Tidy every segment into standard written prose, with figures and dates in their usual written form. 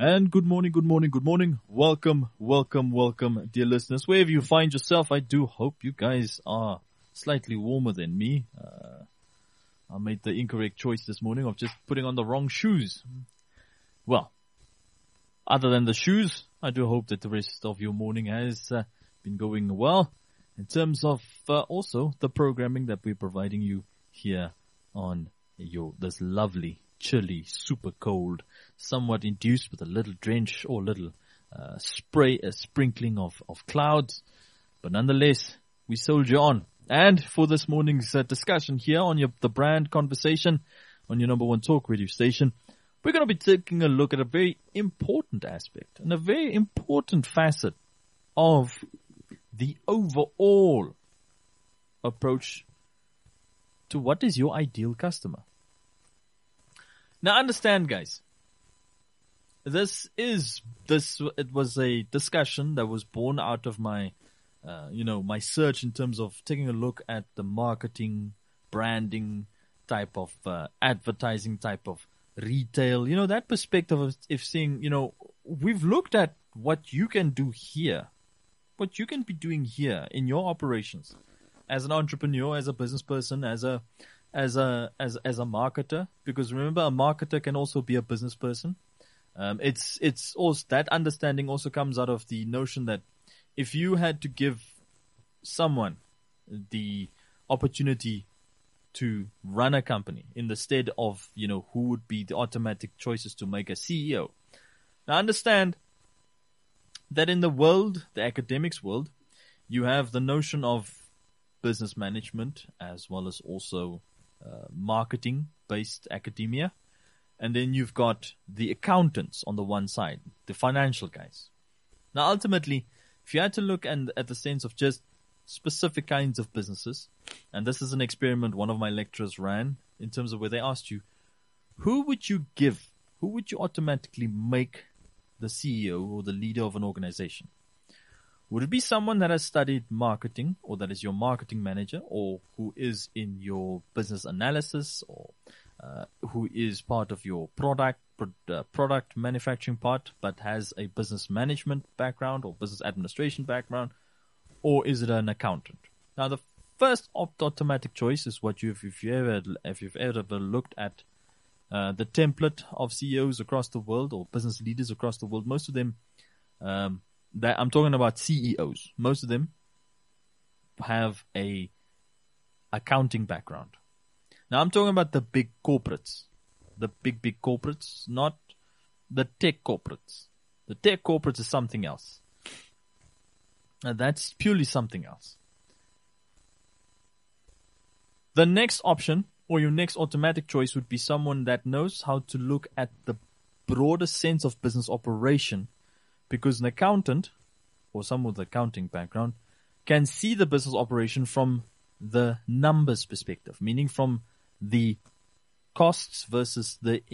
And good morning, good morning, good morning. Welcome, dear listeners. Wherever you find yourself, I do hope you guys are slightly warmer than me. I made the incorrect choice this morning of just putting on the wrong shoes. Well, other than the shoes, I do hope that the rest of your morning has been going well in terms of also the programming that we're providing you here on this lovely, chilly, super cold, somewhat induced with a little drench or little a sprinkling of clouds. But nonetheless, we soldier on. And for this morning's discussion here on the brand conversation on your number one talk radio station, we're going to be taking a look at a very important aspect and a very important facet of the overall approach to what is your ideal customer. Now understand, guys, it was a discussion that was born out of my search in terms of taking a look at the marketing, branding type of advertising type of retail, that perspective of if seeing, we've looked at what you can do here, what you can be doing here in your operations as an entrepreneur, as a business person, as a marketer, because remember, a marketer can also be a business person. It's also that understanding also comes out of the notion that if you had to give someone the opportunity to run a company in the stead of, who would be the automatic choices to make a CEO. Now understand that in the world, the academics world, you have the notion of business management as well as also marketing-based academia. And then you've got the accountants on the one side, the financial guys. Now, ultimately, if you had to look at the sense of just specific kinds of businesses, and this is an experiment one of my lecturers ran in terms of where they asked you, who would you automatically make the CEO or the leader of an organization? Would it be someone that has studied marketing, or that is your marketing manager, or who is in your business analysis, or who is part of your product manufacturing part, but has a business management background or business administration background, or is it an accountant? Now, the first automatic choice is what if you've ever looked at the template of CEOs across the world or business leaders across the world, most of them. I'm talking about CEOs. Most of them have a accounting background. Now I'm talking about the big corporates, big corporates, not the tech corporates. The tech corporates is something else. That's purely something else. The next option or your next automatic choice would be someone that knows how to look at the broader sense of business operation. Because an accountant, or someone with an accounting background, can see the business operation from the numbers perspective, meaning from the costs versus the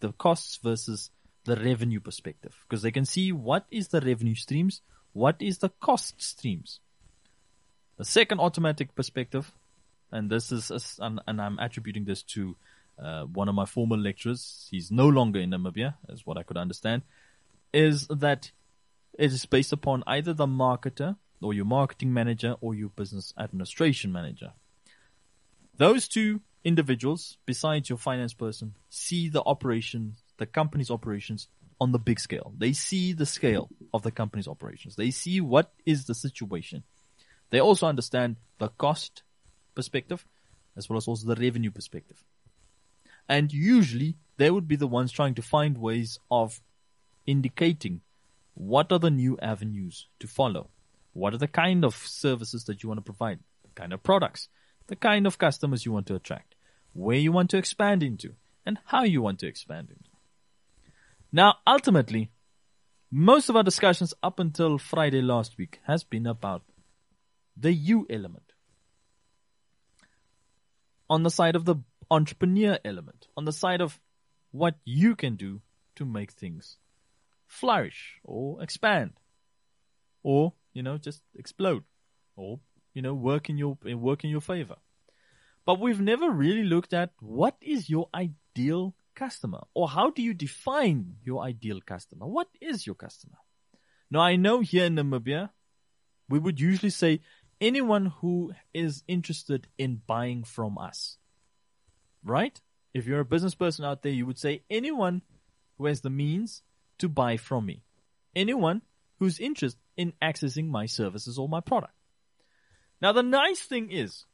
revenue perspective. Because they can see what is the revenue streams, what is the cost streams. The second automatic perspective, and this is, and I'm attributing this to one of my former lecturers. He's no longer in Namibia, as what I could understand, is that it is based upon either the marketer or your marketing manager or your business administration manager. Those two individuals, besides your finance person, see the operation, the company's operations on the big scale. They see the scale of the company's operations. They see what is the situation. They also understand the cost perspective as well as also the revenue perspective. And usually they would be the ones trying to find ways of indicating what are the new avenues to follow? What are the kind of services that you want to provide? The kind of products, the kind of customers you want to attract, where you want to expand into, and how you want to expand into. Now, ultimately, most of our discussions up until Friday last week has been about the you element. On the side of the entrepreneur element, on the side of what you can do to make things flourish or expand or, just explode or, work in your favor. But we've never really looked at what is your ideal customer? Or how do you define your ideal customer? What is your customer? Now, I know here in Namibia, we would usually say anyone who is interested in buying from us. Right? If you're a business person out there, you would say anyone who has the means to buy from me. Anyone who's interested in accessing my services or my product. Now, the nice thing is,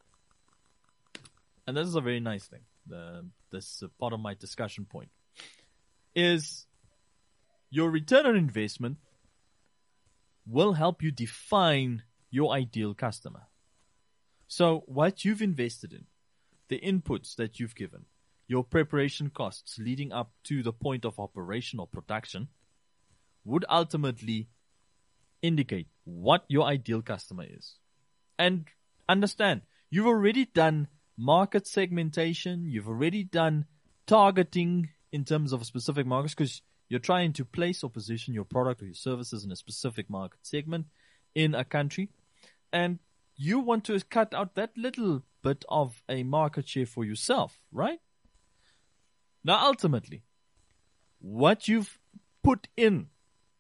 and this is a very nice thing, this is part of my discussion point, is your return on investment will help you define your ideal customer. So what you've invested in, the inputs that you've given, your preparation costs leading up to the point of operation or production would ultimately indicate what your ideal customer is. And understand, you've already done market segmentation, you've already done targeting in terms of specific markets because you're trying to place or position your product or your services in a specific market segment in a country. And you want to cut out that little bit of a market share for yourself, right? Now, ultimately, what you've put in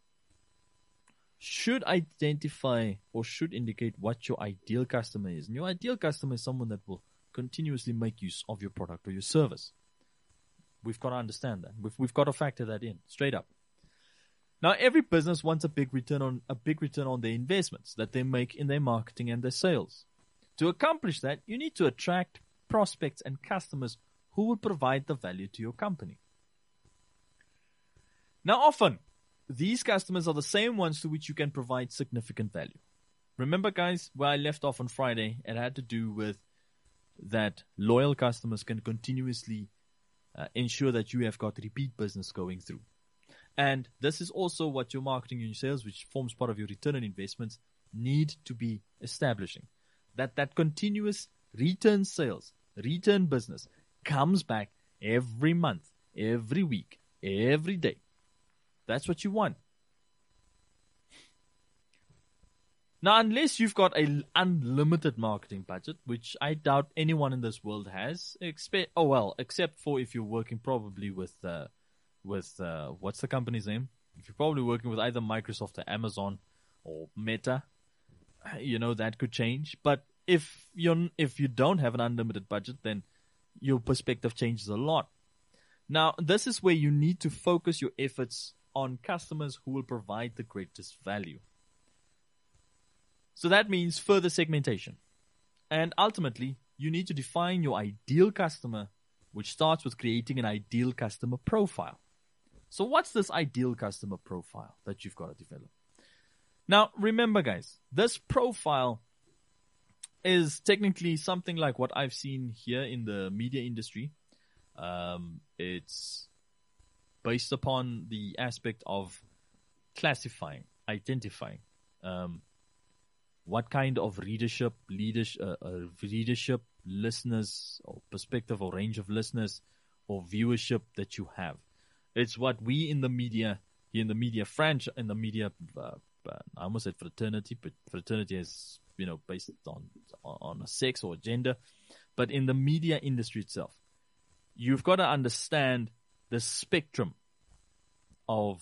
should identify or should indicate what your ideal customer is. And your ideal customer is someone that will continuously make use of your product or your service. We've got to understand that. We've got to factor that in straight up. Now, every business wants a big return on their investments that they make in their marketing and their sales. To accomplish that, you need to attract prospects and customers who will provide the value to your company. Now, often, these customers are the same ones to which you can provide significant value. Remember, guys, where I left off on Friday, it had to do with that loyal customers can continuously ensure that you have got repeat business going through. And this is also what your marketing and your sales, which forms part of your return on investments, need to be establishing. That continuous return sales, return business comes back every month, every week, every day. That's what you want. Now, unless you've got an unlimited marketing budget, which I doubt anyone in this world has, except for if you're working probably with what's the company's name? If you're probably working with either Microsoft or Amazon or Meta, that could change. But if you don't have an unlimited budget, then your perspective changes a lot. Now, this is where you need to focus your efforts on customers who will provide the greatest value. So that means further segmentation. And ultimately, you need to define your ideal customer, which starts with creating an ideal customer profile. So what's this ideal customer profile that you've got to develop? Now, remember, guys, this profile is technically something like what I've seen here in the media industry. It's based upon the aspect of classifying, identifying what kind of readership, listeners, or perspective or range of listeners or viewership that you have. It's what we in the media, I almost said fraternity, but fraternity is, based on a sex or a gender. But in the media industry itself, you've got to understand the spectrum of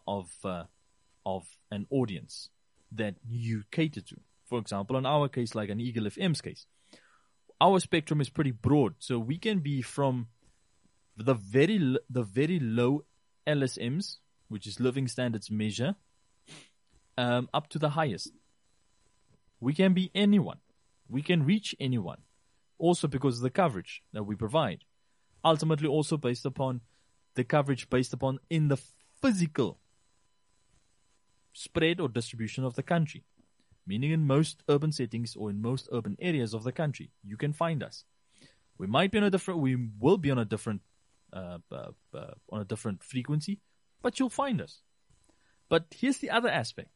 an audience that you cater to. For example, in our case, like an Eagle FM's case, our spectrum is pretty broad. So we can be from the very low LSMs, which is living standards measure, up to the highest. We can be anyone. We can reach anyone. Also because of the coverage that we provide. Ultimately also based upon the coverage based upon in the physical spread or distribution of the country. Meaning in most urban settings or in most urban areas of the country, you can find us. We will be on a different frequency, but you'll find us. But here's the other aspect.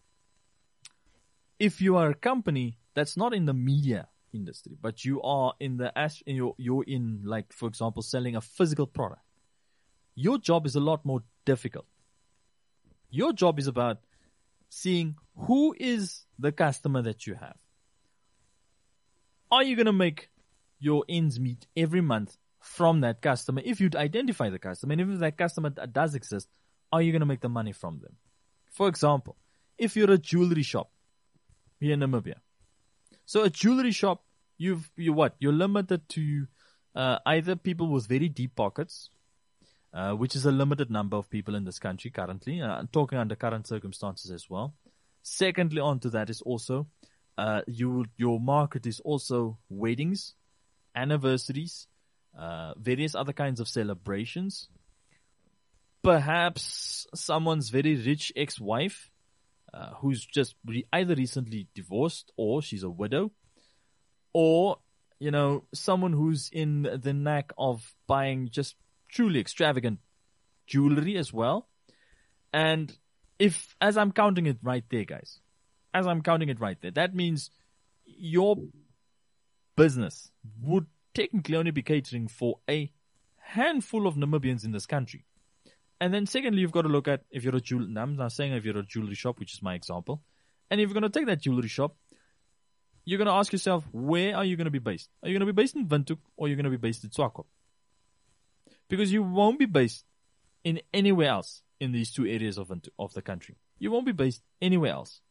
If you are a company that's not in the media industry, but you are you're in, like, for example, selling a physical product, your job is a lot more difficult. Your job is about seeing who is the customer that you have. Are you going to make your ends meet every month from that customer, if you'd identify the customer, and if that customer does exist, are you going to make the money from them? For example, if you're a jewelry shop here in Namibia, so a jewelry shop, you're limited to either people with very deep pockets, which is a limited number of people in this country currently. I'm talking under current circumstances as well. Secondly, onto that is also your market is also weddings, anniversaries, various other kinds of celebrations. Perhaps someone's very rich ex-wife who's just either recently divorced or she's a widow, or someone who's in the knack of buying just truly extravagant jewelry as well. And as I'm counting it right there, guys, that means your business would technically only be catering for a handful of Namibians in this country. And then secondly, you've got to look at if you're a I'm not saying if you're a jewelry shop, which is my example. And if you're going to take that jewelry shop, you're going to ask yourself, where are you going to be based? Are you going to be based in Windhoek or are you going to be based in Swakop? Because you won't be based in anywhere else in these two areas of the country. You won't be based anywhere else.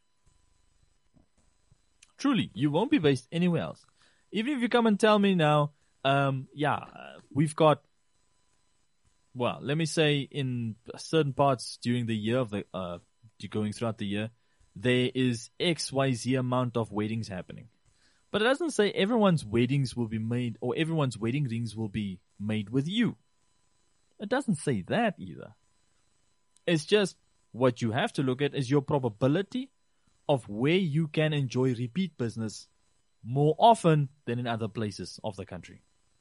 Truly, you won't be based anywhere else. Even if you come and tell me now, we've got, well, let me say in certain parts during the year of going throughout the year, there is XYZ amount of weddings happening. But it doesn't say everyone's weddings will be made or everyone's wedding rings will be made with you. It doesn't say that either. It's just what you have to look at is your probability of where you can enjoy repeat business more often than in other places of the country.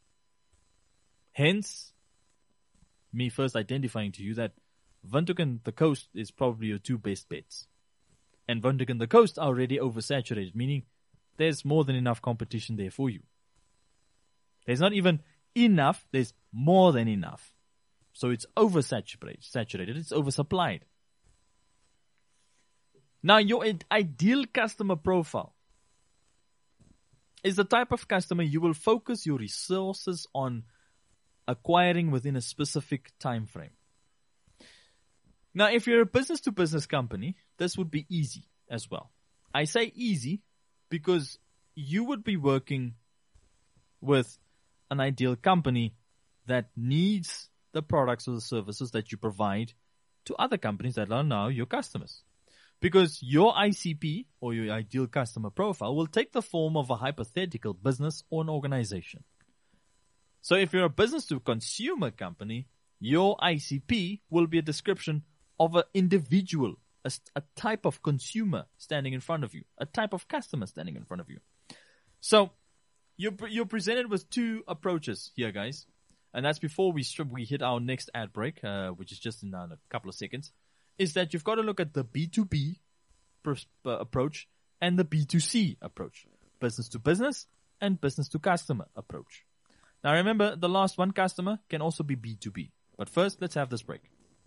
Hence, me first identifying to you that Windhoek and the coast is probably your two best bets. And Windhoek and the coast are already oversaturated, meaning there's more than enough competition there for you. There's not even enough, there's more than enough. So it's oversaturated, it's oversupplied. Now, your ideal customer profile is the type of customer you will focus your resources on acquiring within a specific time frame. Now, if you're a business-to-business company, this would be easy as well. I say easy because you would be working with an ideal company that needs the products or the services that you provide to other companies that are now your customers. Because your ICP or your ideal customer profile will take the form of a hypothetical business or an organization. So if you're a business-to-consumer company, your ICP will be a description of an individual, a type of consumer standing in front of you, a type of customer standing in front of you. So you're presented with two approaches here, guys. And that's before we hit our next ad break, which is just in a couple of seconds, is that you've got to look at the B2B approach and the B2C approach, business to business and business to customer approach. Now remember, the last one, customer, can also be B2B. But first, let's have this break.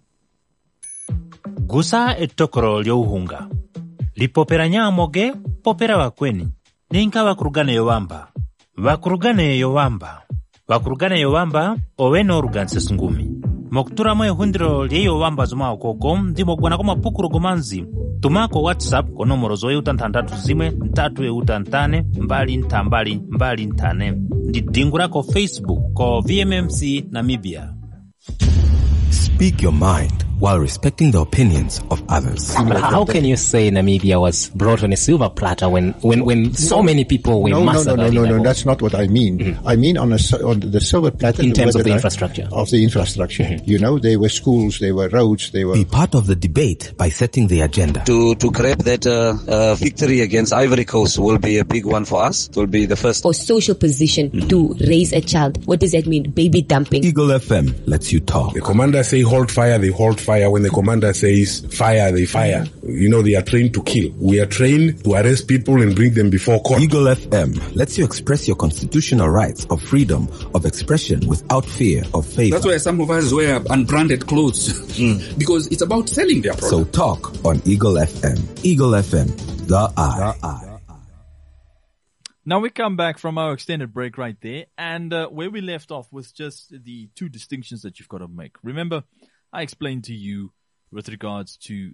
Gusa etokoro lyouhunga. Lipopera nyamoge, popera wakweni. Ninka wakurugane yowamba. Wakurugane yowamba. Wakurugane yowamba, oweno oruganse sungumi. Moktura moe hundro liyo wamba zuma okokom, dimo gwana koma pukuru gomanzi. Tumako WhatsApp ko nomoro zoe utantandatu zimwe, ntatu utantane, mbali ntane. Ndidingura ko Facebook, ko VMMC Namibia. Speak your mind while respecting the opinions of others. How can you say Namibia was brought on a silver platter when so many people were massacred? No, that's not what I mean. Mm-hmm. I mean on the silver platter in terms of the infrastructure. Mm-hmm. You know, there were schools, there were roads, there were... Be part of the debate by setting the agenda. To grab that victory against Ivory Coast will be a big one for us. It will be the first. For social position to raise a child, what does that mean? Baby dumping. Eagle FM lets you talk. The commander say hold fire, they hold fire. When the commander says fire, they fire. You know, they are trained to kill. We are trained to arrest people and bring them before court. Eagle FM lets you express your constitutional rights of freedom of expression without fear of favor. That's why some of us wear unbranded clothes because it's about selling their product. So talk on Eagle FM. Eagle FM, the eye. Now we come back from our extended break right there, and where we left off was just the two distinctions that you've got to make. Remember, I explained to you with regards to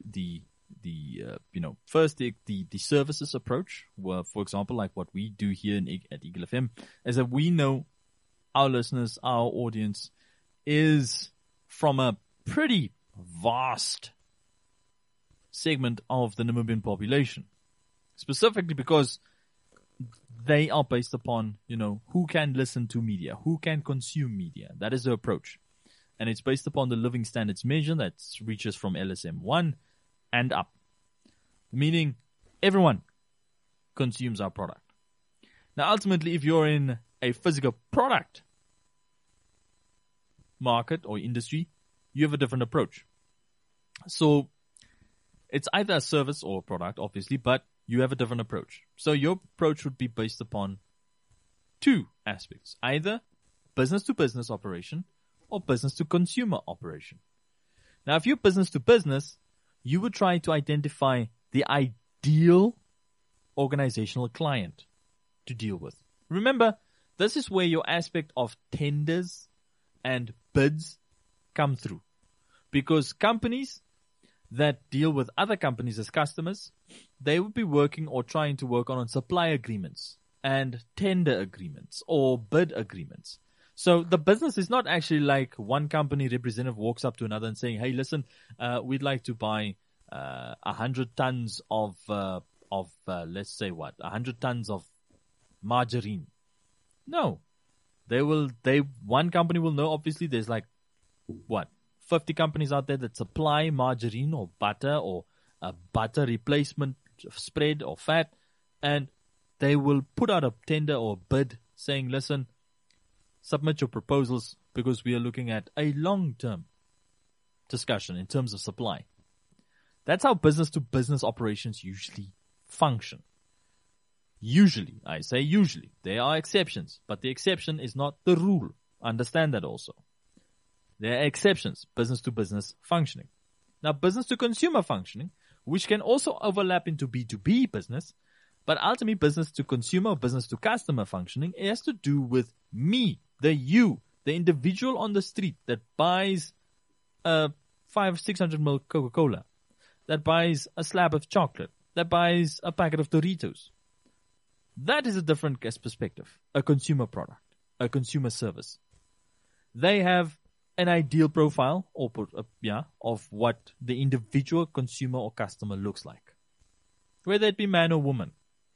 first the services approach. Well, for example, like what we do here at Eagle FM, is that we know our listeners, our audience is from a pretty vast segment of the Namibian population, specifically because they are based upon, who can listen to media, who can consume media. That is the approach. And it's based upon the living standards measure that reaches from LSM 1 and up. Meaning everyone consumes our product. Now, ultimately, if you're in a physical product market or industry, you have a different approach. So it's either a service or a product, obviously, but you have a different approach. So your approach would be based upon two aspects, either business to business operation or business to consumer operation. Now, if you're business to business, you would try to identify the ideal organizational client to deal with. Remember, this is where your aspect of tenders and bids come through. Because companies that deal with other companies as customers, they would be working or trying to work on supply agreements and tender agreements or bid agreements. So the business is not actually like one company representative walks up to another and saying, hey, listen, we'd like to buy 100 tons of let's say 100 tons of margarine. No. One company will know, obviously, there's 50 companies out there that supply margarine or butter or a butter replacement spread or fat, and they will put out a tender or bid saying, listen, submit your proposals because we are looking at a long-term discussion in terms of supply. That's how business-to-business operations usually function. Usually, I say usually. There are exceptions, but the exception is not the rule. Understand that also. There are exceptions, business-to-business functioning. Now, business-to-consumer functioning, which can also overlap into B2B business, but ultimately business-to-consumer, business-to-customer functioning, it has to do with me, the individual on the street that buys a 500-600 ml Coca-Cola, that buys a slab of chocolate, that buys a packet of Doritos. That is a different perspective. A consumer product, a consumer service. They have an ideal profile of what the individual consumer or customer looks like, whether it be man or woman.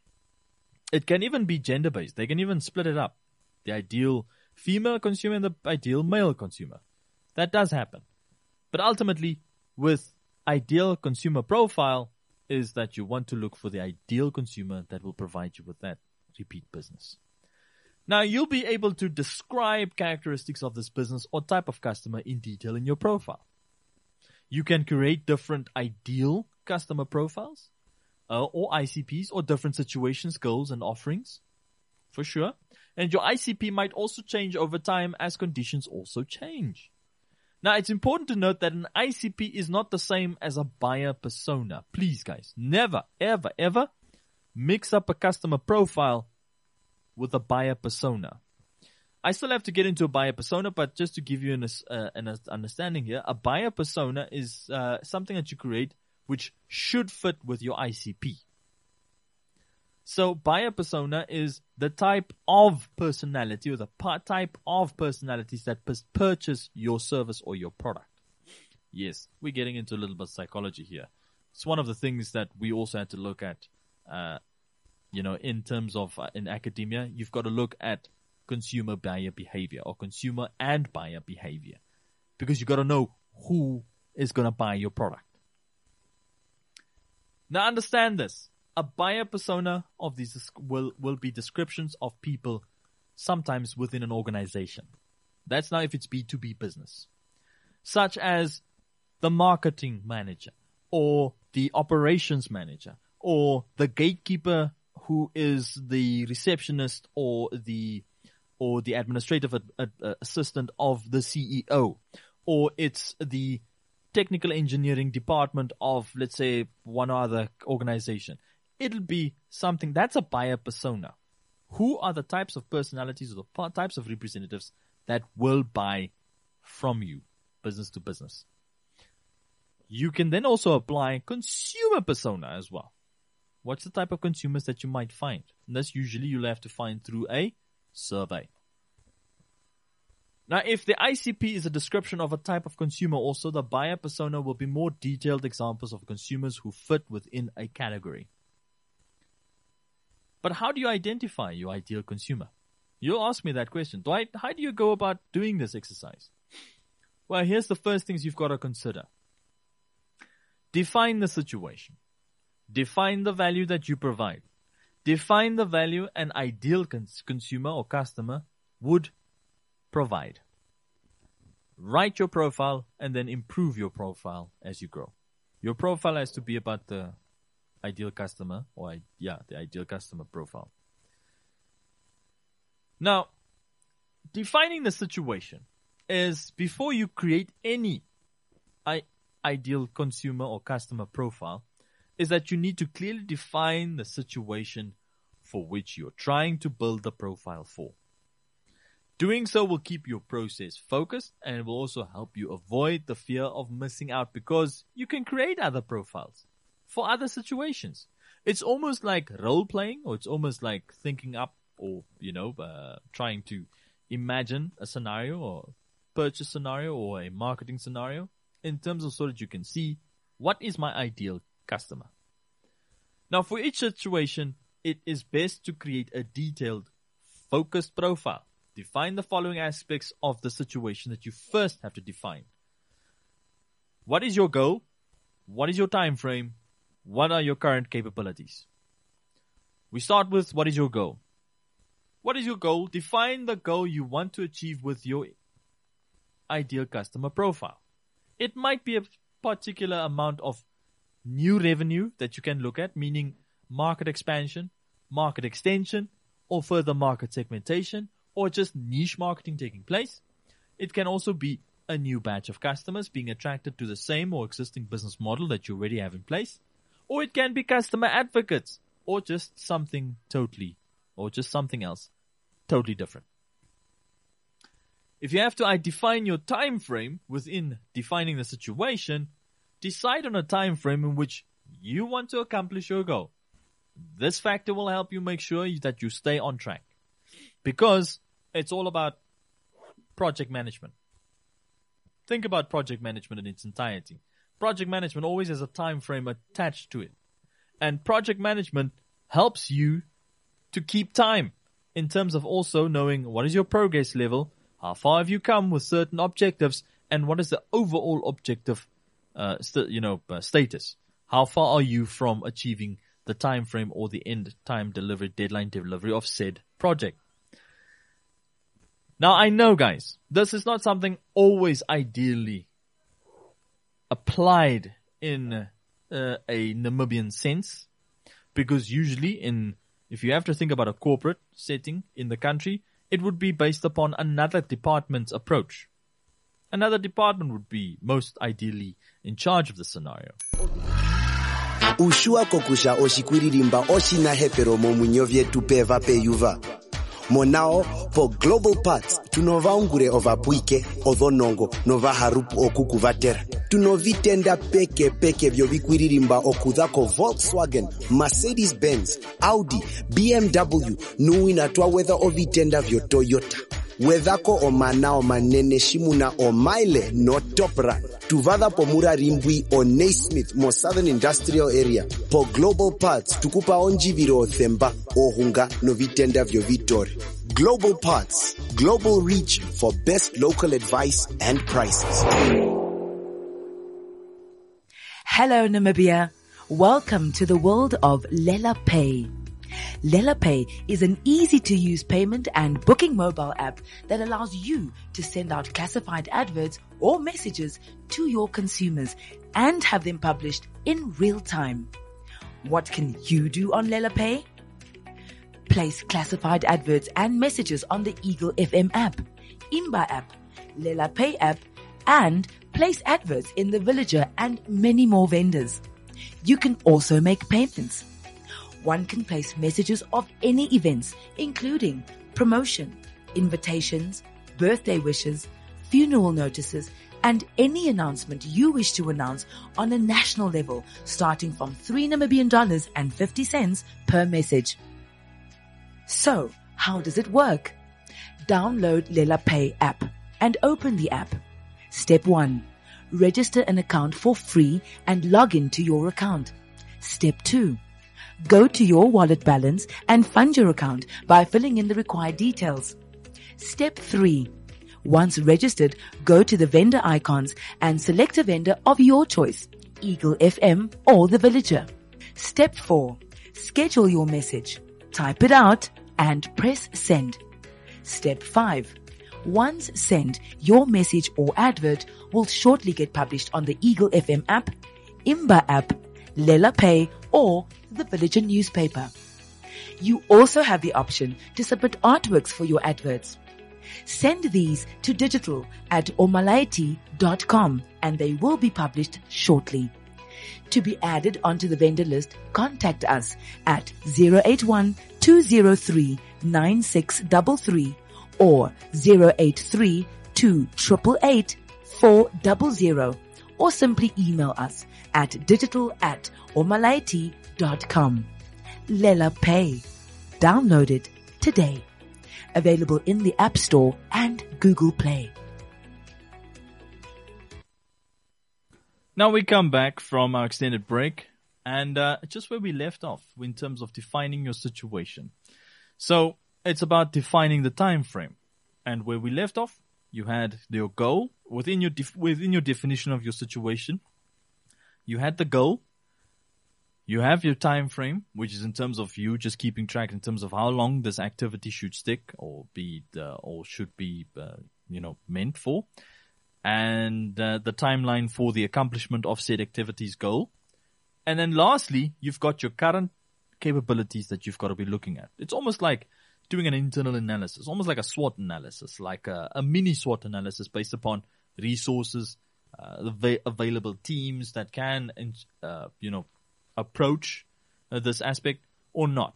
It can even be gender-based. They can even split it up. The ideal female consumer and the ideal male consumer. That does happen. But ultimately, with ideal consumer profile is that you want to look for the ideal consumer that will provide you with that repeat business. Now, you'll be able to describe characteristics of this business or type of customer in detail in your profile. You can create different ideal customer profiles or ICPs or different situations, goals, and offerings, for sure. And your ICP might also change over time as conditions also change. Now, it's important to note that an ICP is not the same as a buyer persona. Please, guys, never, ever, ever mix up a customer profile with a buyer persona. I still have to get into a buyer persona, but just to give you an understanding here, a buyer persona is something that you create which should fit with your ICP. So buyer persona is the type of personality or the type of personalities that purchase your service or your product. Yes, we're getting into a little bit of psychology here. It's one of the things that we also had to look at, in terms of in academia. You've got to look at consumer buyer behavior or consumer and buyer behavior because you've got to know who is going to buy your product. Now understand this. A buyer persona of these will be descriptions of people sometimes within an organization. That's now if it's B2B business. Such as the marketing manager or the operations manager or the gatekeeper who is the receptionist or the administrative assistant of the CEO, or it's the technical engineering department of, let's say, one other organization. It'll be something that's a buyer persona. who are the types of personalities or the types of representatives that will buy from you, business to business. You can then also apply consumer persona as well. What's the type of consumers that you might find? And this usually you'll have to find through a survey. Now, if the ICP is a description of a type of consumer, also the buyer persona will be more detailed examples of consumers who fit within a category. But how do you identify your ideal consumer? You'll ask me that question. How do you go about doing this exercise? Well, here's the first things you've got to consider. Define the situation. Define the value that you provide. Define the value an ideal consumer or customer would provide. Write your profile and then improve your profile as you grow. Your profile has to be about the ideal customer the ideal customer profile. Now, defining the situation is before you create any ideal consumer or customer profile, is that you need to clearly define the situation for which you're trying to build the profile for. Doing so will keep your process focused, and it will also help you avoid the fear of missing out, because you can create other profiles for other situations. It's almost like role playing, or it's almost like thinking up or, trying to imagine a scenario or purchase scenario or a marketing scenario in terms of so that you can see what is my ideal customer. Now, for each situation, it is best to create a detailed, focused profile. Define the following aspects of the situation that you first have to define. What is your goal? What is your time frame? What are your current capabilities? We start with what is your goal? What is your goal? Define the goal you want to achieve with your ideal customer profile. It might be a particular amount of new revenue that you can look at, meaning market expansion, market extension, or further market segmentation, or just niche marketing taking place. It can also be a new batch of customers being attracted to the same or existing business model that you already have in place. Or it can be customer advocates, or just something else totally different. If you have to define your time frame within defining the situation, decide on a time frame in which you want to accomplish your goal. This factor will help you make sure that you stay on track, because it's all about project management. Think about project management in its entirety. Project management always has a time frame attached to it. And project management helps you to keep time in terms of also knowing what is your progress level, how far have you come with certain objectives, and what is the overall objective status. How far are you from achieving the time frame or the end time deadline delivery of said project? Now, I know, guys, this is not something always ideally applied in a Namibian sense, because usually if you have to think about a corporate setting in the country, it would be based upon another department's approach. Another department would be most ideally in charge of the scenario. Ushua kokusha oshikwiririmba oshina hepero momunyo vyetu peva peyuva. Monao po Global Parts tunovaungure ovapuike odhonongo nova harupu okukuvatera. Tunovitenda peke vyo vikwiririmba okudhako Volkswagen, Mercedes-Benz, Audi, BMW, nuina twa whether ovitenda vyo Toyota. Wedhako o manao manene shimuna o maile no topra. Tuvada po mura rimbwi o Naismith mo Southern Industrial Area. Po Global Parts tukupa onjiviro o themba o hunga no vitenda vyo Vitor. Global Parts, global reach for best local advice and prices. Hello Namibia. Welcome to the world of Lela Pay. Lela Pay is an easy-to-use payment and booking mobile app that allows you to send out classified adverts or messages to your consumers and have them published in real time. What can you do on Lela Pay? Place classified adverts and messages on the Eagle FM app, Imba app, Lela Pay app, and place adverts in the Villager and many more vendors. You can also make payments. One can place messages of any events, including promotion, invitations, birthday wishes, funeral notices, and any announcement you wish to announce on a national level, starting from $3.50 per message. So, how does it work? Download Lela Pay app and open the app. Step 1. Register an account for free and log into your account. Step 2. Go to your wallet balance and fund your account by filling in the required details. Step 3. Once registered, go to the vendor icons and select a vendor of your choice, Eagle FM or The Villager. Step 4. Schedule your message. Type it out and press send. Step 5. Once sent, your message or advert will shortly get published on the Eagle FM app, Imba app, Lela Pay, or the Villager newspaper. You also have the option to submit artworks for your adverts. Send these to digital@omalaiti.com and they will be published shortly. To be added onto the vendor list, contact us at 081-203-9633 or 083-288-400 or simply email us at digital@omalaiti.com. Lela Pay. Download it today. Available in the App Store and Google Play. Now we come back from our extended break and just where we left off in terms of defining your situation. So it's about defining the time frame. And where we left off, you had your goal within your definition of your situation. You had the goal. You have your time frame, which is in terms of you just keeping track in terms of how long this activity should stick or should be meant for, and the timeline for the accomplishment of said activity's goal. And then lastly, you've got your current capabilities that you've got to be looking at. It's almost like doing an internal analysis, almost like a SWOT analysis, like a mini SWOT analysis based upon resources, available teams that can, approach this aspect or not.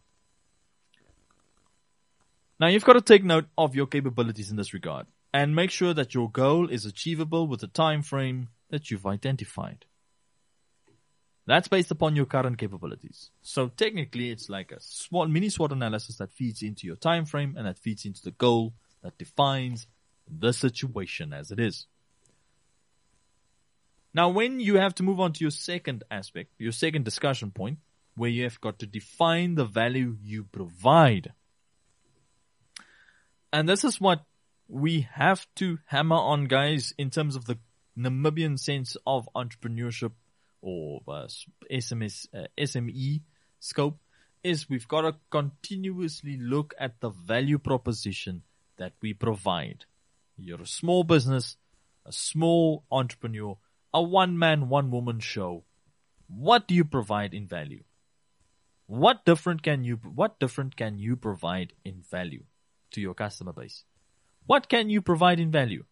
Now you've got to take note of your capabilities in this regard and make sure that your goal is achievable with the time frame that you've identified. That's based upon your current capabilities. So technically it's like a mini SWOT analysis that feeds into your time frame and that feeds into the goal that defines the situation as it is. Now, when you have to move on to your second aspect, your second discussion point, where you have got to define the value you provide. And this is what we have to hammer on, guys, in terms of the Namibian sense of entrepreneurship or SME scope, is we've got to continuously look at the value proposition that we provide. You're a small business, a small entrepreneur, a one-man, one-woman show. What do you provide in value? What different can you provide in value to your customer base? What can you provide in value?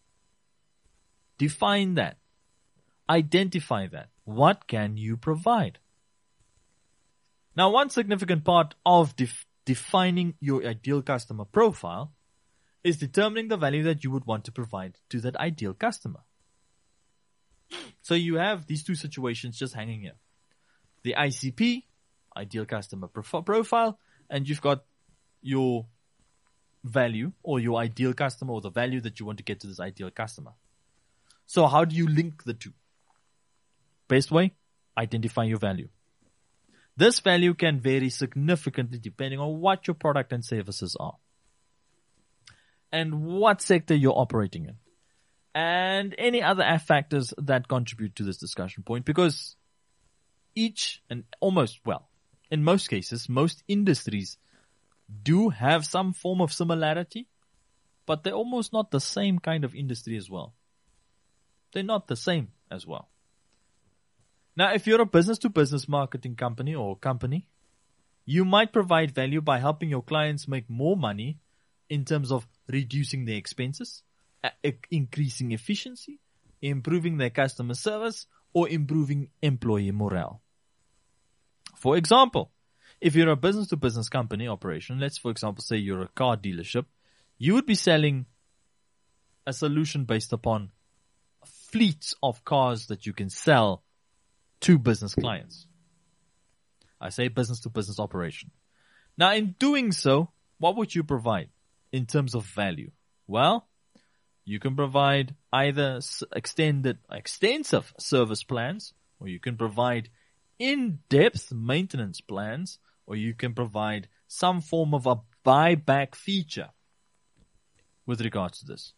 Define that. Identify that. What can you provide? Now, one significant part of defining your ideal customer profile is determining the value that you would want to provide to that ideal customer. So you have these two situations just hanging here. The ICP, ideal customer profile, and you've got your value or your ideal customer or the value that you want to get to this ideal customer. So how do you link the two? Best way, identify your value. This value can vary significantly depending on what your product and services are and what sector you're operating in, and any other factors that contribute to this discussion point, because in most cases, most industries do have some form of similarity, but they're almost not the same kind of industry as well. They're not the same as well. Now, if you're a business-to-business marketing company or company, you might provide value by helping your clients make more money in terms of reducing their expenses, increasing efficiency, improving their customer service, or improving employee morale. For example, If you're a business-to-business company operation, let's for example say you're a car dealership, you would be selling a solution based upon fleets of cars that you can sell to business clients. I say business-to-business operation. Now, in doing so, what would you provide in terms of value? Well, you can provide either extensive service plans, or you can provide in-depth maintenance plans, or you can provide some form of a buyback feature with regards to this.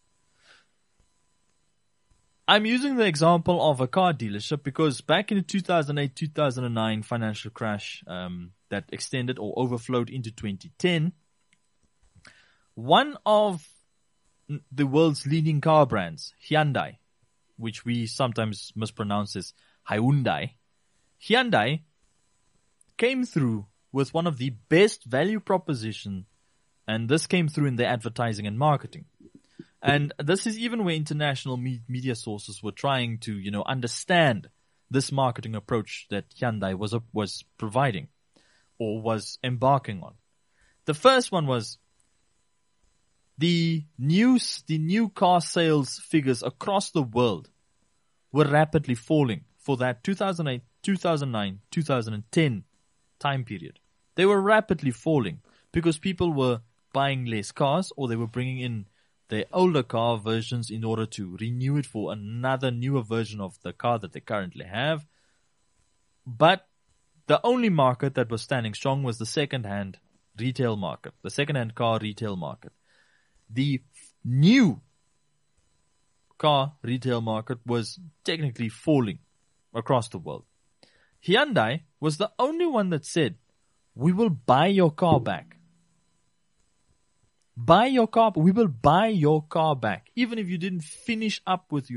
I'm using the example of a car dealership because back in the 2008-2009 financial crash that extended or overflowed into 2010, one of the world's leading car brands, Hyundai, which we sometimes mispronounce as Hyundai, Hyundai came through with one of the best value proposition, and this came through in their advertising and marketing. And this is even where international media sources were trying to, understand this marketing approach that Hyundai was providing or was embarking on. The first one was the new car sales figures across the world were rapidly falling for that 2008, 2009, 2010 time period. They were rapidly falling because people were buying less cars, or they were bringing in their older car versions in order to renew it for another newer version of the car that they currently have. But the only market that was standing strong was the second-hand retail market, the second-hand car retail market. The new car retail market was technically falling across the world. Hyundai was the only one that said, we will buy your car back. Buy your car, we will buy your car back. Even if you didn't finish up with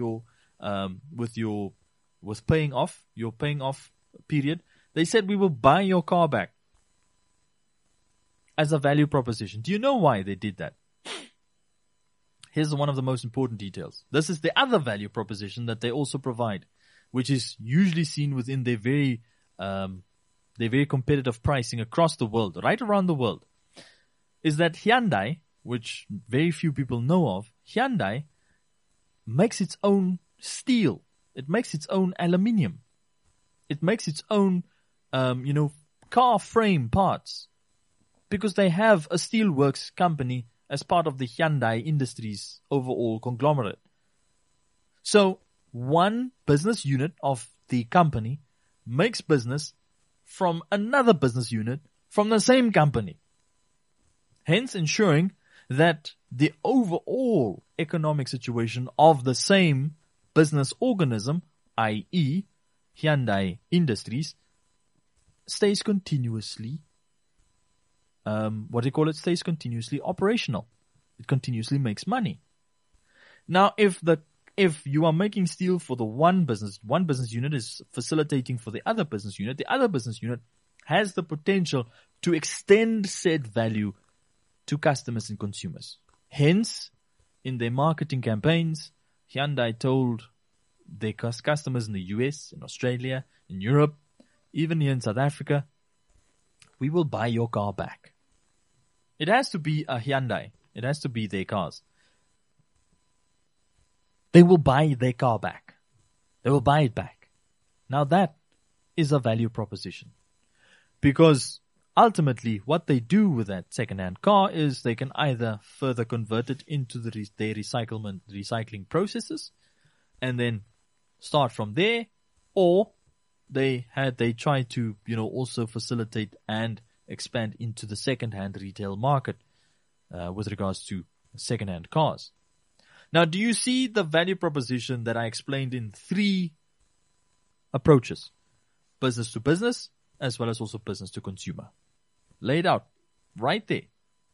paying off, your paying off period, they said we will buy your car back as a value proposition. Do you know why they did that? Here's one of the most important details. This is the other value proposition that they also provide, which is usually seen within their very competitive pricing across the world, right around the world, is that Hyundai, which very few people know of, Hyundai makes its own steel. It makes its own aluminium. It makes its own, car frame parts, because they have a steelworks company as part of the Hyundai Industries overall conglomerate. So one business unit of the company makes business from another business unit from the same company, hence ensuring that the overall economic situation of the same business organism, i.e. Hyundai Industries, stays continuously, stays continuously operational. It continuously makes money. Now, if you are making steel for the one business unit is facilitating for the other business unit has the potential to extend said value to customers and consumers. Hence, in their marketing campaigns, Hyundai told their customers in the US, in Australia, in Europe, even here in South Africa, we will buy your car back. It has to be a Hyundai. It has to be their cars. They will buy their car back. They will buy it back. Now that is a value proposition. Because ultimately, what they do with that second-hand car is they can either further convert it into their recycling processes and then start from there, or they try to, also facilitate and expand into the second-hand retail market with regards to second-hand cars. Now, do you see the value proposition that I explained in 3 approaches? Business to business, as well as also business to consumer. Laid out right there.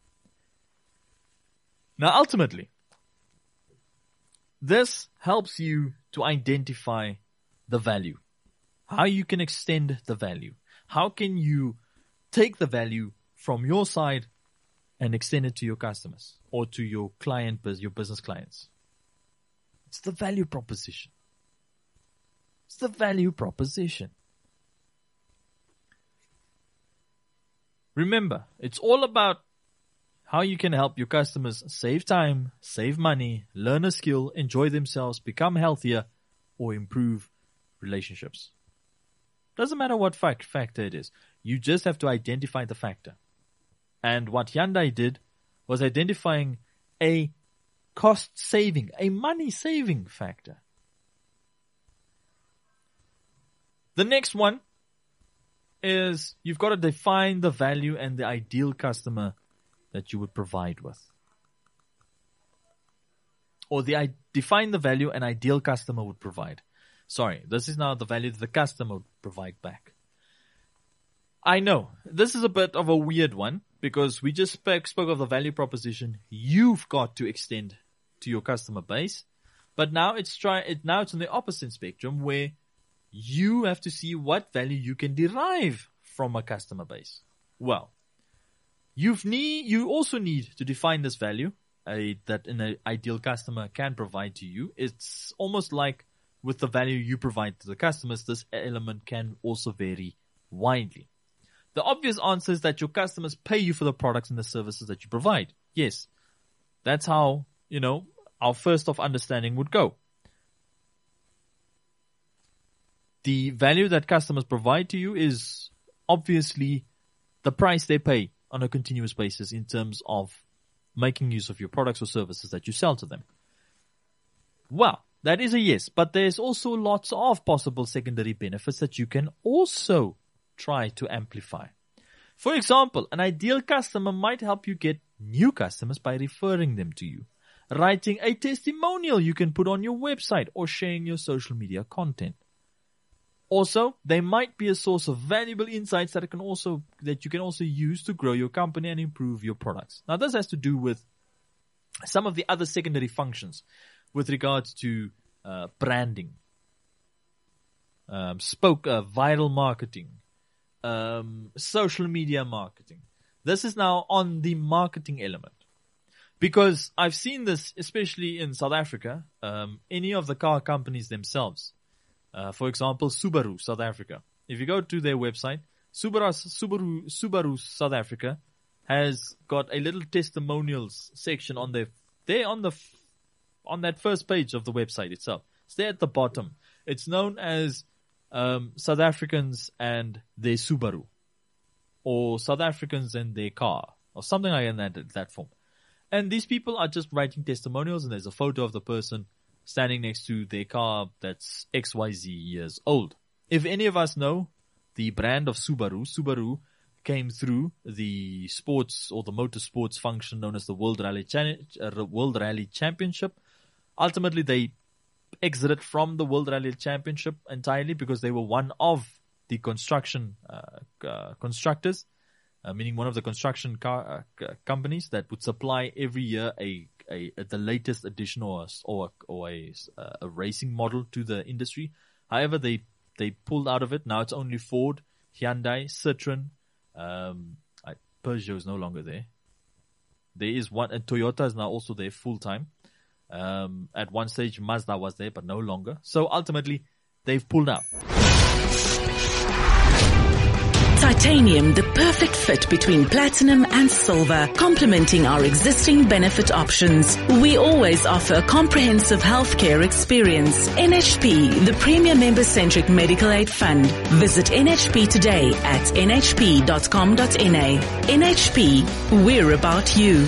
Now, ultimately, this helps you to identify the value, how you can extend the value, how can you take the value from your side and extend it to your customers or to your your business clients. It's the value proposition. It's the value proposition. Remember, it's all about how you can help your customers save time, save money, learn a skill, enjoy themselves, become healthier, or improve relationships. Doesn't matter what factor it is. You just have to identify the factor. And what Hyundai did was identifying a cost saving, a money saving factor. The next one is you've got to define the value and the ideal customer that you would provide with. Or define the value an ideal customer would provide. Sorry, this is now the value that the customer would provide back. I know, this is a bit of a weird one because we just spoke of the value proposition you've got to extend to your customer base. But now it's on the opposite spectrum where you have to see what value you can derive from a customer base. Well, you also need to define this value that an ideal customer can provide to you. It's almost like with the value you provide to the customers, this element can also vary widely. The obvious answer is that your customers pay you for the products and the services that you provide. Yes, that's how, our first of understanding would go. The value that customers provide to you is obviously the price they pay on a continuous basis in terms of making use of your products or services that you sell to them. Well, that is a yes, but there's also lots of possible secondary benefits that you can also try to amplify. For example, an ideal customer might help you get new customers by referring them to you, writing a testimonial you can put on your website or sharing your social media content. Also, they might be a source of valuable insights that you can also use to grow your company and improve your products. Now, this has to do with some of the other secondary functions with regards to branding, viral marketing, social media marketing. This is now on the marketing element. Because I've seen this, especially in South Africa, any of the car companies themselves. For example, Subaru, South Africa. If you go to their website, Subaru South Africa has got a little testimonials section on on that first page of the website itself. It's there at the bottom. It's known as South Africans and their Subaru, or South Africans and their car, or something like that form. And these people are just writing testimonials, and there's a photo of the person standing next to their car that's XYZ years old. If any of us know the brand of Subaru came through the sports or the motorsports function known as the World Rally Championship. Ultimately, they exited from the World Rally Championship entirely because they were one of the construction constructors, meaning one of the construction companies that would supply every year the latest addition or a racing model to the industry. However, they pulled out of it. Now it's only Ford, Hyundai, Citroen. Peugeot is no longer there. There is one, and Toyota is now also there full time. At one stage, Mazda was there, but no longer. So ultimately, they've pulled out. Titanium, the perfect fit between platinum and silver, complementing our existing benefit options. We always offer a comprehensive healthcare experience. NHP, the premier member-centric medical aid fund. Visit NHP today at nhp.com.na. NHP, we're about you.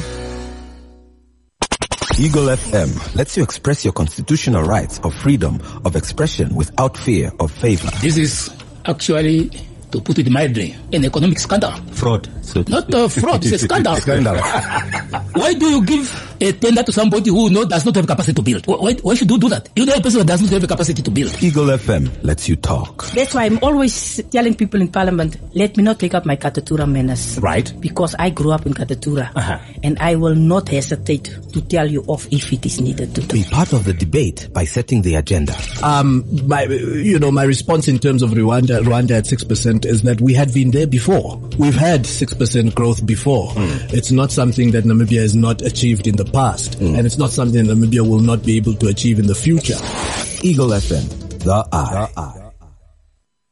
Eagle FM lets you express your constitutional rights of freedom of expression without fear of favor. This is actually, to put it mildly, an economic scandal. Fraud. Not fraud, it's a scandal. Why do you give a tender to somebody who does not have capacity to build? Why should you do that? You know a person that does not have the capacity to build. Eagle FM lets you talk. That's why I'm always telling people in Parliament, let me not take up my Katatura menace. Right. Because I grew up in Katatura. And I will not hesitate to tell you off if it is needed to do. Be part of the debate by setting the agenda. My response in terms of Rwanda at 6% is that we had been there before. We've had 6% growth before. It's not something that Namibia has not achieved in the past. And it's not something that Namibia will not be able to achieve in the future. Eagle FM, the eye.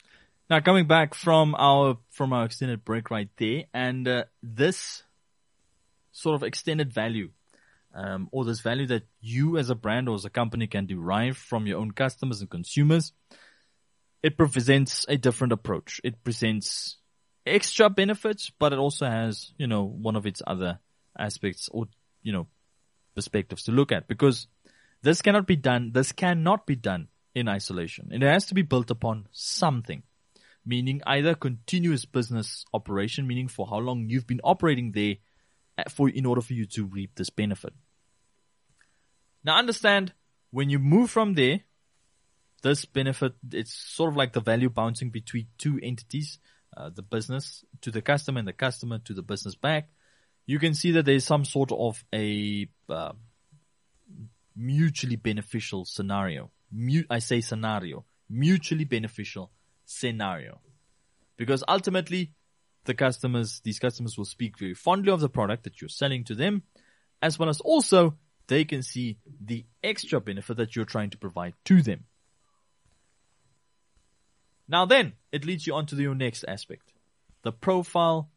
Now, coming back from our extended break right there, and this sort of extended value, or this value that you as a brand or as a company can derive from your own customers and consumers, it presents a different approach. It presents extra benefits, but it also has, one of its other aspects or, perspectives to look at, because this cannot be done in isolation. It has to be built upon something. Meaning either continuous business operation, meaning for how long you've been operating there in order for you to reap this benefit. Now understand, when you move from there, this benefit, it's sort of like the value bouncing between two entities, the business to the customer and the customer to the business back. You can see that there's some sort of a mutually beneficial scenario. Mutually beneficial scenario, because ultimately these customers will speak very fondly of the product that you're selling to them, as well as also they can see the extra benefit that you're trying to provide to them. Now then, it leads you on to your next aspect, the profile,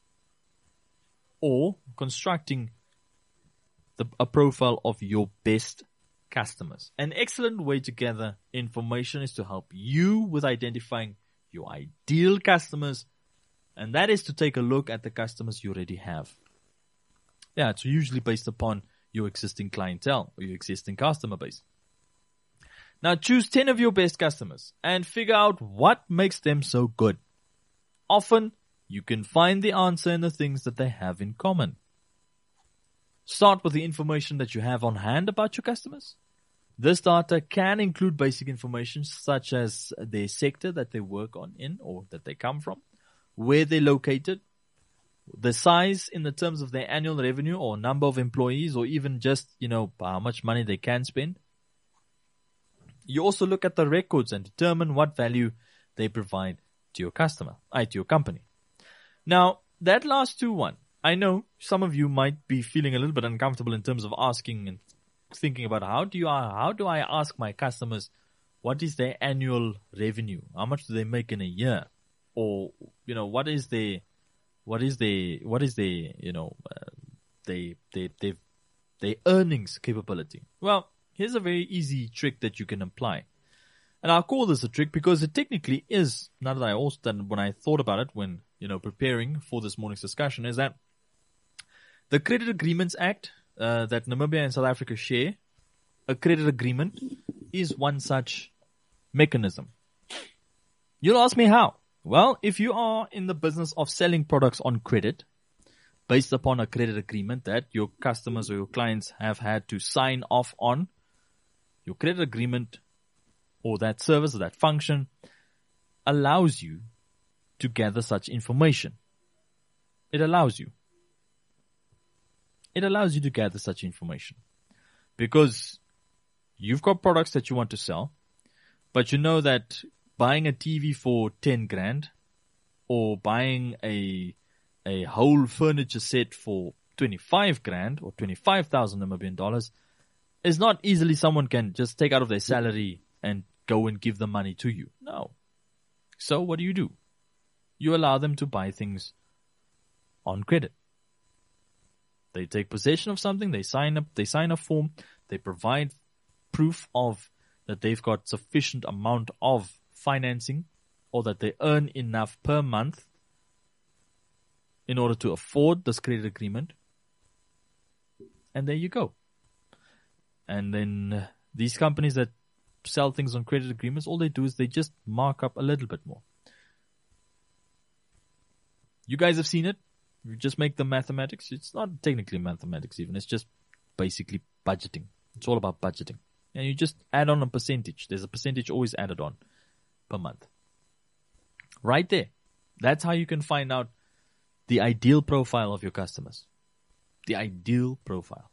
or constructing a profile of your best customers. An excellent way to gather information is to help you with identifying your ideal customers, and that is to take a look at the customers you already have. Yeah, it's usually based upon your existing clientele or your existing customer base. Now choose 10 of your best customers and figure out what makes them so good. Often, you can find the answer in the things that they have in common. Start with the information that you have on hand about your customers. This data can include basic information such as their sector that they work in or that they come from, where they're located, the size in the terms of their annual revenue or number of employees, or even just, how much money they can spend. You also look at the records and determine what value they provide to your to your company. Now, that last one, I know some of you might be feeling a little bit uncomfortable in terms of asking and thinking about how do I ask my customers what is their annual revenue? How much do they make in a year? Or, what is their earnings capability? Well, here's a very easy trick that you can apply. And I'll call this a trick because it technically is, now that when I thought about it when, preparing for this morning's discussion, is that the Credit Agreements Act that Namibia and South Africa share, a credit agreement, is one such mechanism. You'll ask me how? Well, if you are in the business of selling products on credit, based upon a credit agreement that your customers or your clients have had to sign off on, your credit agreement or that service or that function allows you to gather such information. It allows you to gather such information because you've got products that you want to sell, but you know that buying a TV for 10 grand or buying a whole furniture set for 25 grand or 25,000 Namibian dollars is not easily someone can just take out of their salary and go and give the money to you. No. So what do? You allow them to buy things on credit. They take possession of something, they sign a form, they provide proof of that they've got sufficient amount of financing or that they earn enough per month in order to afford this credit agreement. And there you go. And then these companies that sell things on credit agreements, all they do is they just mark up a little bit more. You guys have seen it. You just make the mathematics. It's not technically mathematics even. It's just basically budgeting. It's all about budgeting. And you just add on a percentage. There's a percentage always added on per month. Right there. That's how you can find out the ideal profile of your customers. The ideal profile.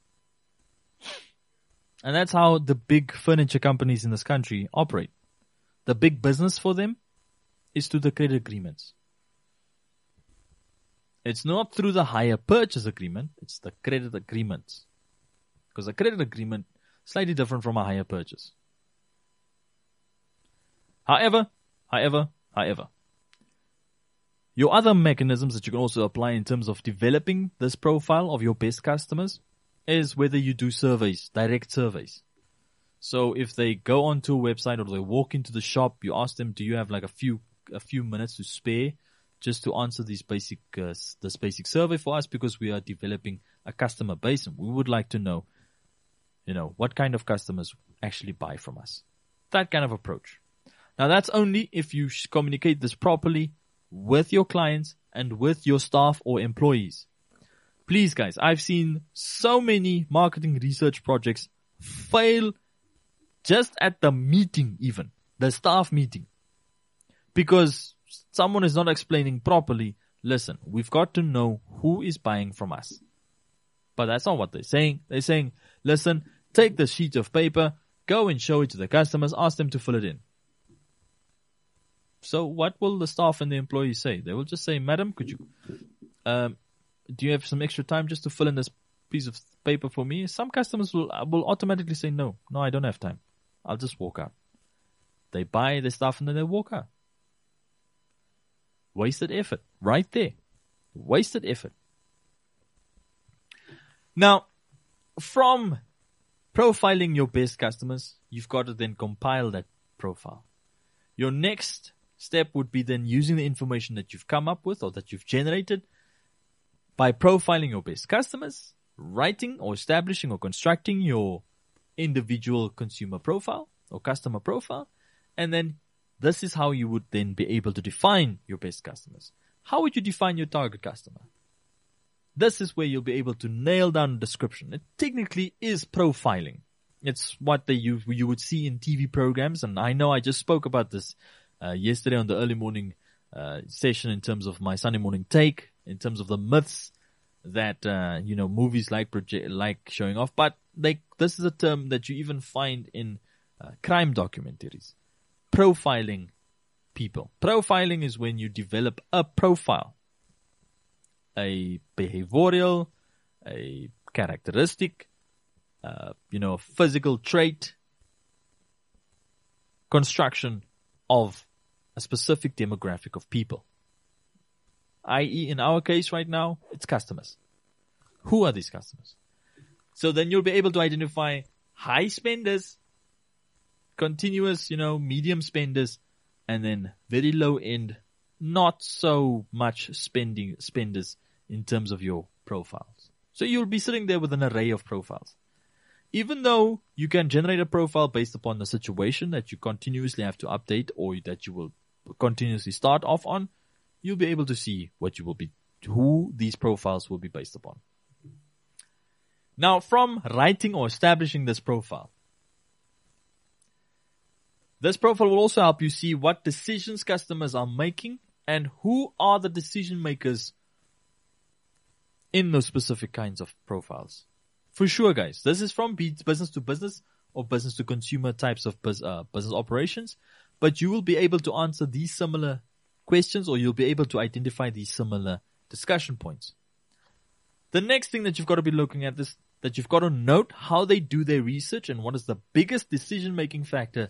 And that's how the big furniture companies in this country operate. The big business for them is through the credit agreements. It's not through the hire purchase agreement, it's the credit agreements. Because a credit agreement is slightly different from a hire purchase. However, Your other mechanisms that you can also apply in terms of developing this profile of your best customers is whether you do surveys, direct surveys. So if they go onto a website or they walk into the shop, you ask them, do you have like a few minutes to spare just to answer this basic survey for us, because we are developing a customer base and we would like to know, what kind of customers actually buy from us. That kind of approach. Now that's only if you communicate this properly with your clients and with your staff or employees. Please guys, I've seen so many marketing research projects fail just at the meeting even, the staff meeting. Because someone is not explaining properly, listen, we've got to know who is buying from us. But that's not what they're saying. They're saying, listen, take the sheet of paper, go and show it to the customers, ask them to fill it in. So what will the staff and the employees say? They will just say, madam, could you, do you have some extra time just to fill in this piece of paper for me? Some customers will automatically say, no, I don't have time. I'll just walk out. They buy the stuff and then they walk out. Wasted effort. Right there. Wasted effort. Now, from profiling your best customers, you've got to then compile that profile. Your next step would be then using the information that you've come up with or that you've generated by profiling your best customers, writing or establishing or constructing your individual consumer profile or customer profile, and then this is how you would then be able to define your best customers. How would you define your target customer? This is where you'll be able to nail down a description. It technically is profiling. It's what you would see in TV programs, and I know I just spoke about this yesterday on the early morning session in terms of my Sunday morning take, in terms of the myths that movies like showing off. But this is a term that you even find in crime documentaries. Profiling people. Profiling is when you develop a profile, a behavioral, a characteristic, a physical trait, construction of a specific demographic of people. I.e., in our case right now, it's customers. Who are these customers? So then you'll be able to identify high spenders, continuous, medium spenders, and then very low end, not so much spenders in terms of your profiles. So you'll be sitting there with an array of profiles. Even though you can generate a profile based upon the situation that you continuously have to update or that you will continuously start off on, you'll be able to see who these profiles will be based upon. Now, from writing or establishing this profile will also help you see what decisions customers are making and who are the decision makers in those specific kinds of profiles. For sure, guys, this is from business to business or business to consumer types of business operations, but you will be able to answer these similar questions, or you'll be able to identify these similar discussion points. The next thing that you've got to be looking at is that you've got to note how they do their research and what is the biggest decision-making factor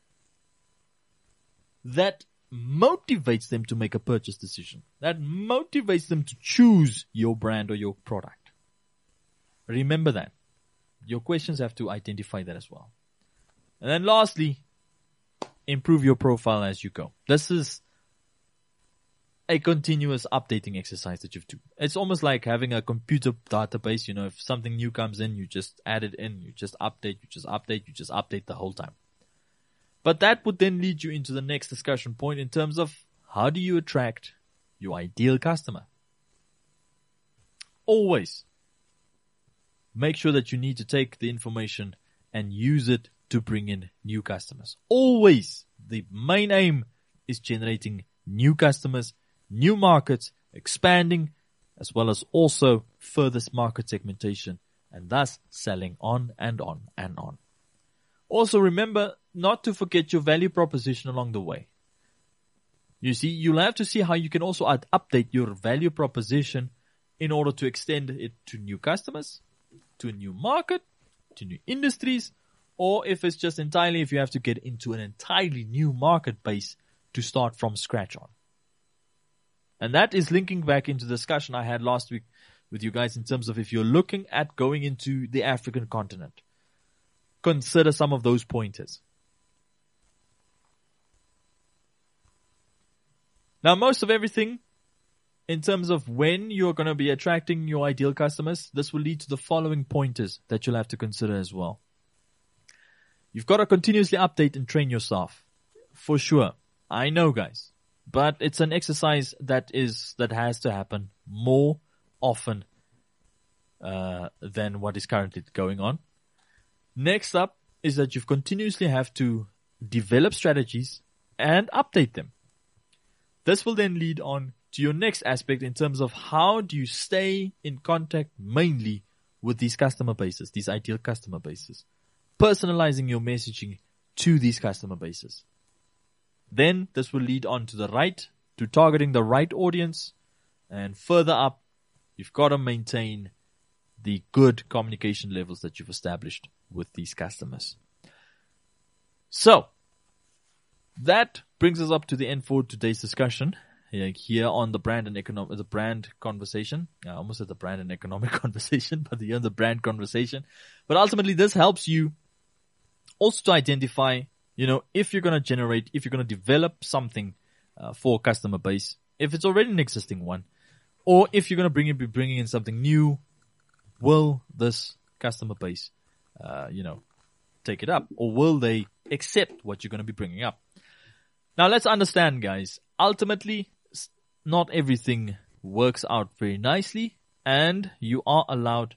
that motivates them to make a purchase decision, that motivates them to choose your brand or your product. Remember that. Your questions have to identify that as well. And then lastly, improve your profile as you go. This is a continuous updating exercise that you do. It's almost like having a computer database. If something new comes in, you just add it in, you just update the whole time. But that would then lead you into the next discussion point in terms of how do you attract your ideal customer? Always make sure that you need to take the information and use it to bring in new customers. Always the main aim is generating new customers, new markets, expanding, as well as also further market segmentation, and thus selling on and on and on. Also remember not to forget your value proposition along the way. You see, you'll have to see how you can also update your value proposition in order to extend it to new customers, to a new market, to new industries, or if it's just if you have to get into an entirely new market base to start from scratch on. And that is linking back into the discussion I had last week with you guys in terms of if you're looking at going into the African continent, consider some of those pointers. Now, most of everything in terms of when you're going to be attracting your ideal customers, this will lead to the following pointers that you'll have to consider as well. You've got to continuously update and train your staff. For sure. I know, guys. But it's an exercise that has to happen more often than what is currently going on. Next up is that you continuously have to develop strategies and update them. This will then lead on to your next aspect in terms of how do you stay in contact mainly with these customer bases, these ideal customer bases. Personalizing your messaging to these customer bases. Then this will lead on to targeting the right audience. And further up, you've got to maintain the good communication levels that you've established with these customers. So, that brings us up to the end for today's discussion here on the brand conversation. I almost said the brand and economic conversation, but here on the brand conversation. But ultimately, this helps you also to identify, if you're going to develop something for a customer base, if it's already an existing one, or if you're going to be bringing in something new, will this customer base, take it up, or will they accept what you're going to be bringing up? Now, let's understand, guys. Ultimately, not everything works out very nicely, and you are allowed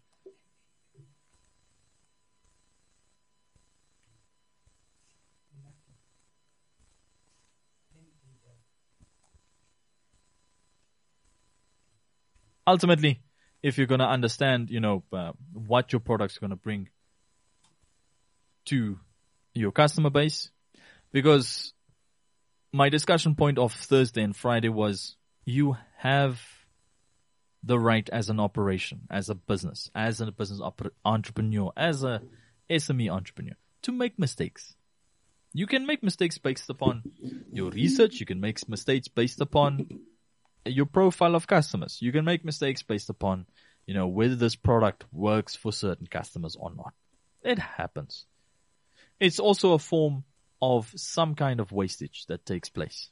ultimately, if you're going to understand, what your product's going to bring to your customer base, because my discussion point of Thursday and Friday was you have the right as an operation, as a business entrepreneur, as a SME entrepreneur, to make mistakes. You can make mistakes based upon your research. You can make mistakes based upon your profile of customers. You can make mistakes based upon, whether this product works for certain customers or not. It happens. It's also a form of some kind of wastage that takes place.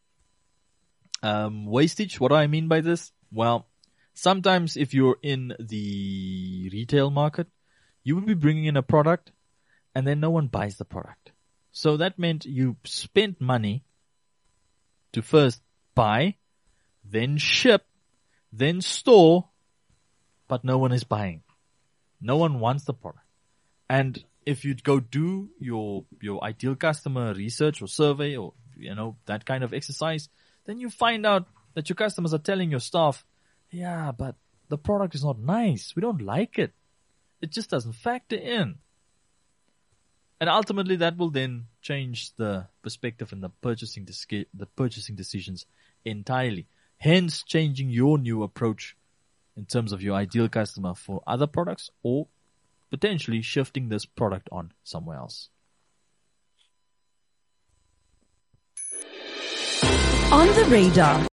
Wastage, what do I mean by this? Well, sometimes if you're in the retail market, you would be bringing in a product and then no one buys the product. So that meant you spent money to first buy, then ship, then store, but no one is buying. No one wants the product. And if you'd go do your ideal customer research or survey or, that kind of exercise, then you find out that your customers are telling your staff, yeah, but the product is not nice. We don't like it. It just doesn't factor in. And ultimately that will then change the perspective and the purchasing decisions entirely. Hence changing your new approach in terms of your ideal customer for other products, or potentially shifting this product on somewhere else. On the radar.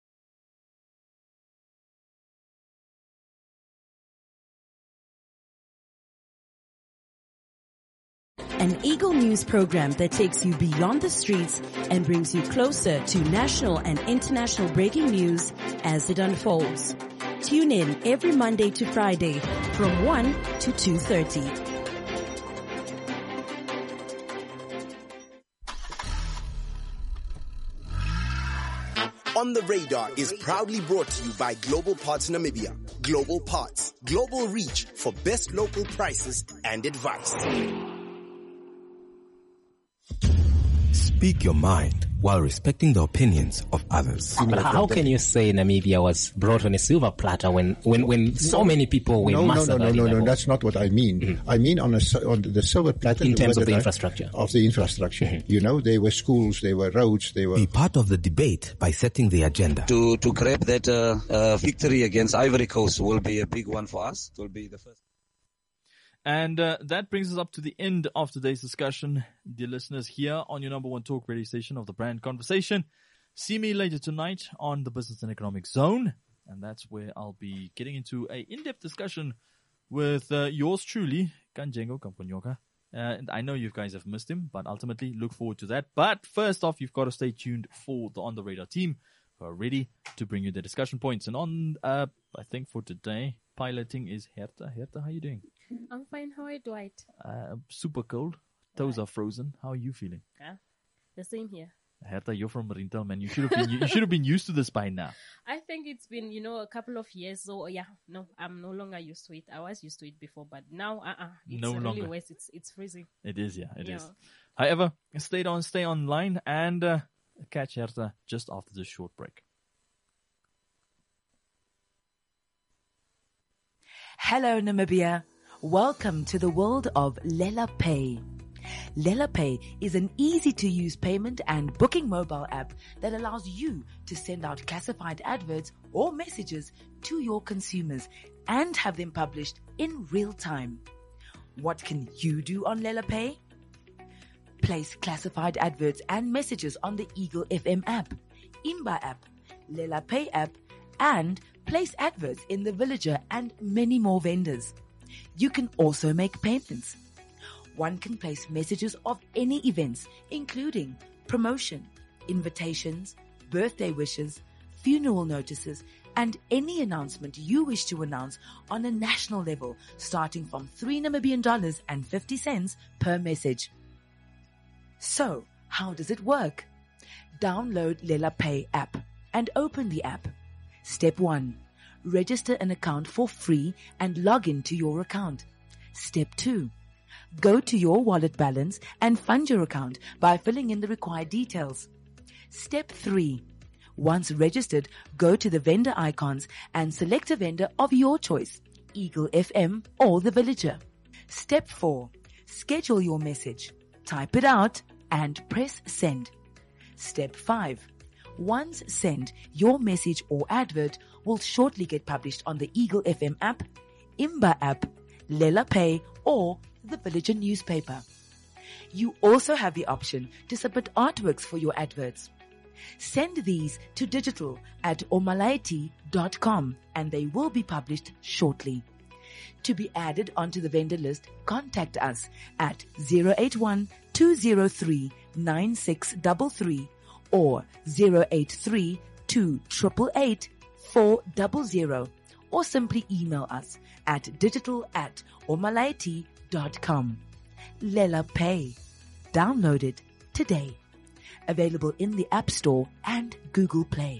An Eagle News program that takes you beyond the streets and brings you closer to national and international breaking news as it unfolds. Tune in every Monday to Friday from 1 to 2:30. On the Radar is proudly brought to you by Global Parts Namibia. Global Parts, global reach for best local prices and advice. Speak your mind while respecting the opinions of others. But how can you say Namibia was brought on a silver platter when so many people were massacred? No, that's not what I mean. Mm-hmm. I mean on the silver platter. In terms of the infrastructure. Of the infrastructure. Mm-hmm. There were schools, there were roads, there were... Be part of the debate by setting the agenda. To grab that victory against Ivory Coast will be a big one for us. It will be the first. And that brings us up to the end of today's discussion, dear listeners, here on your number one talk radio station of the Brand Conversation. See me later tonight on the Business and Economic Zone, and that's where I'll be getting into a in-depth discussion with yours truly, Kanjengo Kamponyoka. And I know you guys have missed him, but ultimately look forward to that. But first off, you've got to stay tuned for the On The Radar team who are ready to bring you the discussion points. And on, I think for today, piloting is Herta. Herta, how are you doing? I'm fine. How are you, Dwight? Super cold. Toes are frozen. How are you feeling? The same here. Herta, you're from Marintel, man. You should have been used to this by now. I think it's been, a couple of years. So no, I'm no longer used to it. I was used to it before, but now, it's no really longer. worse. It's freezing. It is, it is. However, stay online and catch Herta just after this short break. Hello, Namibia. Welcome to the world of Lela Pay. Lela Pay is an easy-to-use payment and booking mobile app that allows you to send out classified adverts or messages to your consumers and have them published in real time. What can you do on Lela Pay? Place classified adverts and messages on the Eagle FM app, Imba app, Lela Pay app, and place adverts in The Villager and many more vendors. You can also make payments. One can place messages of any events, including promotion, invitations, birthday wishes, funeral notices, and any announcement you wish to announce on a national level, starting from $3.50 per message. So, how does it work? Download Lela Pay app and open the app. Step 1. Register an account for free and log into your account. Step 2. Go to your wallet balance and fund your account by filling in the required details. Step 3. Once registered, go to the vendor icons and select a vendor of your choice, Eagle FM or The Villager. Step 4. Schedule your message. Type it out and press send. Step 5. Once sent, your message or advert will shortly get published on the Eagle FM app, Imba app, Lela Pay, or The Villager newspaper. You also have the option to submit artworks for your adverts. Send these to digital@omalaiti.com and they will be published shortly. To be added onto the vendor list, contact us at 081-203-9633 or 083-288-400 or simply email us at digital@omalaiti.com. Lela Pay. Download it today. Available in the App Store and Google Play.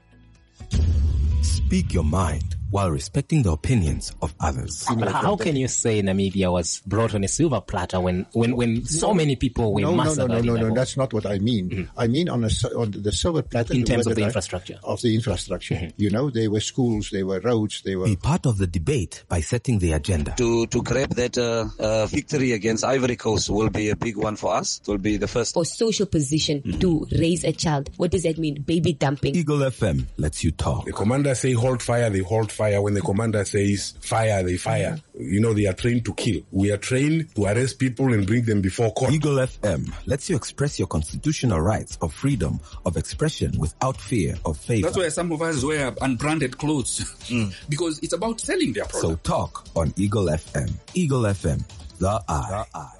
Speak your mind while respecting the opinions of others. How can you say Namibia was brought on a silver platter when so many people were massacred? No, that's not what I mean. Mm-hmm. I mean on the silver platter. In terms of the infrastructure. Of the infrastructure. Mm-hmm. There were schools, there were roads, there were... Be part of the debate by setting the agenda. To grab that victory against Ivory Coast will be a big one for us. It will be the first. For social position to raise a child. What does that mean? Baby dumping. Eagle FM lets you talk. The commander say hold fire, they hold fire. When the commander says fire, they fire. They are trained to kill. We are trained to arrest people and bring them before court. Eagle FM lets you express your constitutional rights of freedom of expression without fear of favor. That's why some of us wear unbranded clothes because it's about selling their product. So talk on Eagle FM. Eagle FM, the eye.